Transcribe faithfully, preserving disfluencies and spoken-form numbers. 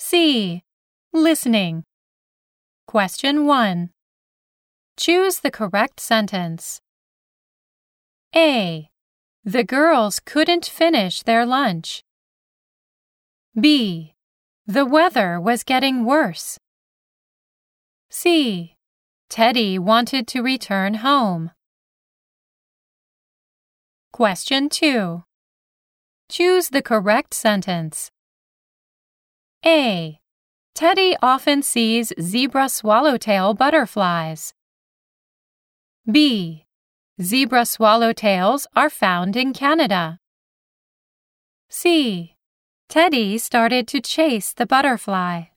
C. Listening. Question one. Choose the correct sentence. A. The girls couldn't finish their lunch. B. The weather was getting worse. C. Teddy wanted to return home. Question two. Choose the correct sentence. A. Teddy often sees zebra swallowtail butterflies. B. Zebra swallowtails are found in Canada. C. Teddy started to chase the butterfly.